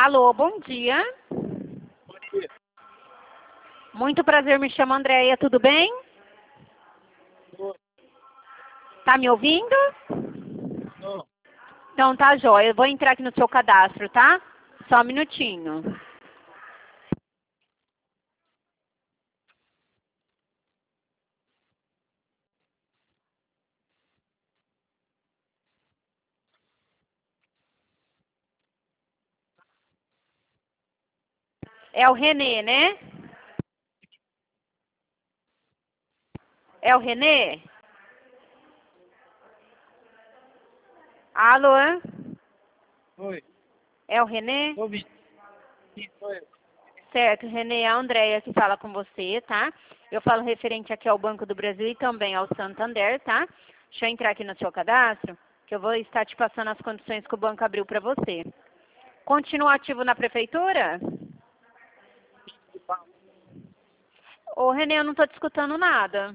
Alô, bom dia. Bom dia. Muito prazer, me chamo Andréia, tudo bem? Oi. Tá me ouvindo? Não. Então tá jóia, eu vou entrar aqui no seu cadastro, tá? Só um minutinho. É o Renê, né? É o Renê? Alô? Oi. É o Renê? Tô ouvindo. Sim, sou eu. Certo, Renê, é a Andréia que fala com você, tá? Eu falo referente aqui ao Banco do Brasil e também ao Santander, tá? Deixa eu entrar aqui no seu cadastro, que eu vou estar te passando as condições que o banco abriu para você. Continua ativo na prefeitura? Ô, Renê, eu não estou te escutando nada.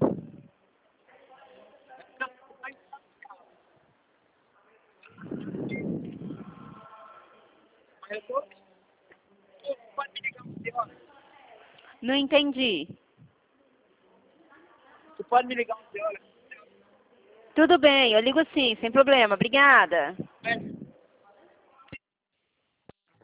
Mas eu tô ouvindo. Pode me ligar 11 horas? Não entendi. Você pode me ligar 11 horas? Tudo bem, eu ligo sim, sem problema. Obrigada. É.